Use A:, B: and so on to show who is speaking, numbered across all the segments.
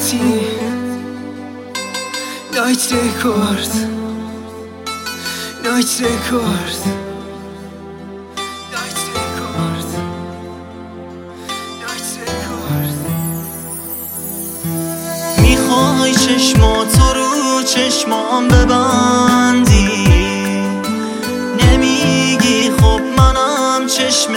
A: متی نایت رکورد نایت رکورد نایت رکورد نایت رکورد.
B: میخوای چشماتو رو چشمام ببندی، نمیگی خب منم چشم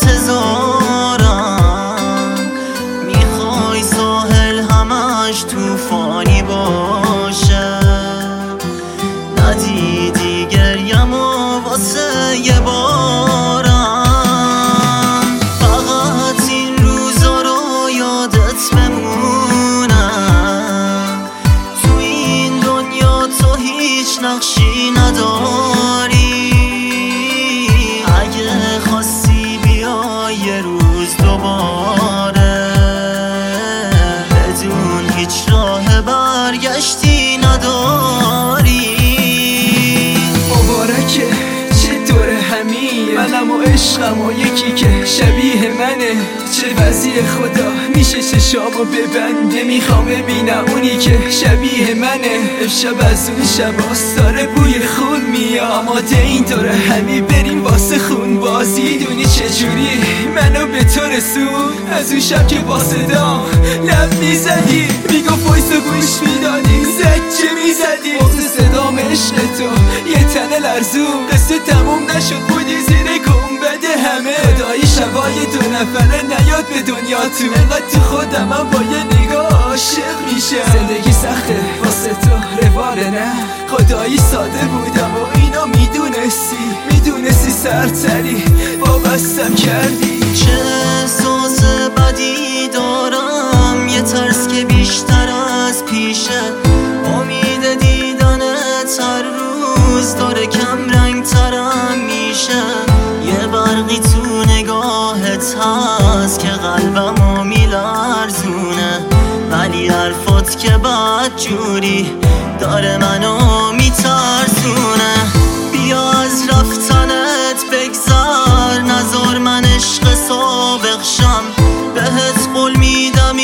B: انتظارم، میخوای ساحل همش توفانی باشه، ندیدی گریم و واسه یه بارم، فقط این روزا رو یادت بمونه، تو این دنیا تو هیچ نقشی نداری، اگه خواستی بیا یه روز دوباره، بدون هیچ راه برگشتی نداری.
A: مبارکه چه دور همین، منم و عشقم و یکی که شبیه منه، چه وضعیه خدا میشه چشامو ببنده، میخوام ببینم اونی که شبیه منه، امشب از اون شباست داره بوی خون میاد، آماده این دور همی بریم واسه خون بازی، دونی چجوری منو به تو رسون، از اون شب که با صدا لب میزدی، میگفت وایسا گوش میدادی، زجه میزدی، موز صدام عشق تو یه تنه لرزون، قصه تموم نشد بودی زیر گنبد همه، خدایی شبای دو نفره نیاد به دنیا تو، انقدر تو خودم من با یه نگاه عاشق میشم، زندگی سخته واسه تو رواره نه، خدایی ساده بودم و اینو میدونستی سرتری وابستم کردی.
B: چه احساس بدی دارم، یه ترس که بیشتر از پیشه، امید دیدنت هر روز داره کم رنگ ترم میشه، یه برقی تو نگاهت هست که قلبمو میلرزونه، ولی حرفات که بد جوری داره منو میترسونه، بیا از رفتنت بگذر، نذار من عشق سابق شم، بهت قول میدم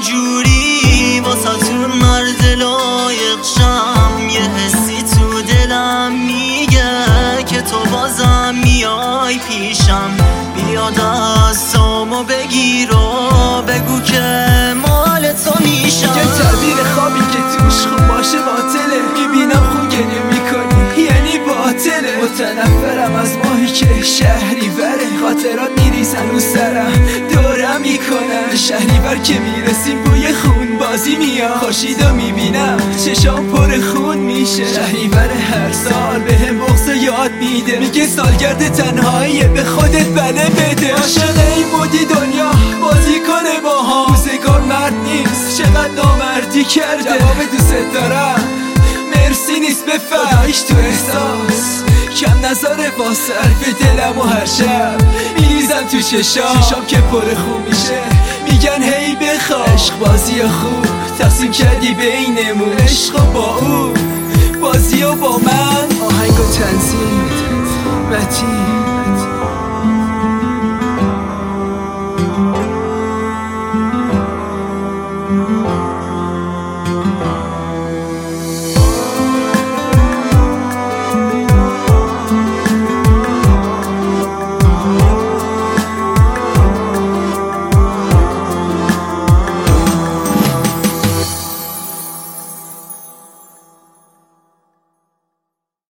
B: اینجوری واسه‌تون مرد لایق شم، یه حسی تو دلم میگه که تو بازم میای پیشم، بیا دستامو بگیر و بگو که مال تو میشم،
A: یه تعبیر خوابی که توش خوب باشه باطله، میبینم خون گریه میکنی یعنی باطله، متنفرم از ماهی که شهری بره، خاطرات میریزن رو سرم دورم میکنن، شهریور که میرسیم بوی خون بازی میاد، خورشیدو میبینم چشام پر خون میشه، شهریور هر سال بهم بغض یاد میده، میگه سالگرد تنهاییه به خودت بله بده، عاشق این بودی دنیا بازی کنه با ها، روزگار مرد نیست چقدر نامردی کرده، جواب دوست دارم مرسی نیست بفهم، خداییش تو احساس کم نذاره واسه حرف دلم و هر شب میریزم تو ششام که پر خون میشه، میگن هی بخواه عشق بازی خوب تقسیم کردی بینمون، عشق با او بازی و با من، آهنگ و تنظیم متی